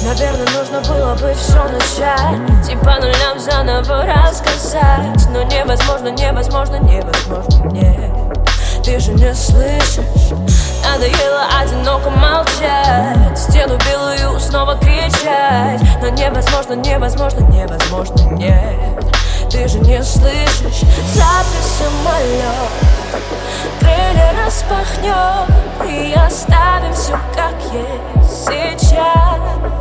Наверное, нужно было бы все начать и по нулям заново рассказать. Но невозможно, невозможно, невозможно, нет. Ты же не слышишь, надоело одиноко молчать, стену белую снова кричать. Но невозможно, невозможно, невозможно, нет. Ты же не слышишь. Завтра самолет крылья распахнет и оставим все как есть сейчас.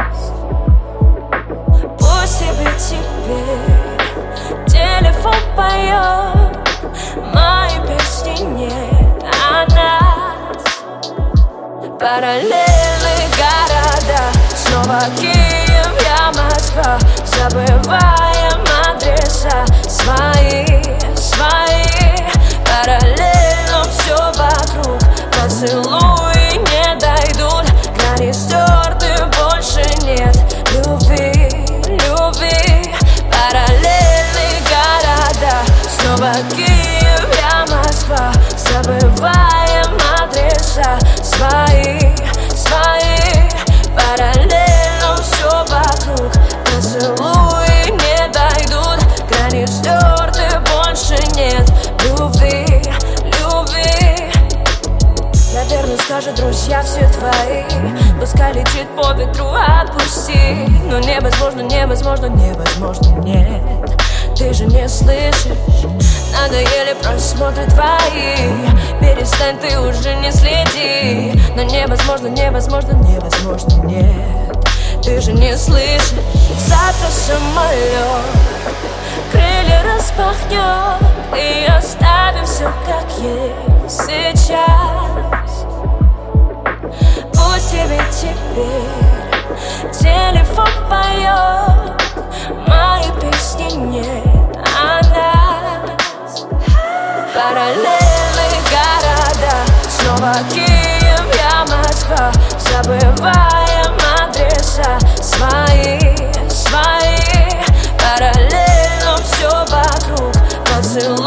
Пусть тебе теперь телефон поет мои песни не о нас. Параллельные города, снова Киев, я Москва. Забываем адреса свои, свои. Параллельно все вокруг, поцелуи не дойдут, грани стерты, больше нет любви, любви. Параллельные города, снова Киев, я Москва. Забываем адреса свои, свои. Параллельно все вокруг, поцелуи не дойдут, грани стерты, больше нет любви, любви. Наверное, скажут друзья все твои, пускай летит по ветру, отпусти. Но невозможно, невозможно, невозможно, нет. Ты же не слышишь, надоели просмотры твои. Перестань, ты уже не следи. Но невозможно, невозможно, невозможно, нет. Ты же не слышишь. Завтра самолет крылья распахнет и оставим все как есть сейчас. Пусть тебе теперь телефон поет мои песни не о нас. Параллельные города, снова Киев, я Москва. Забываем адреса свои, свои. Параллельно все вокруг, поцелуй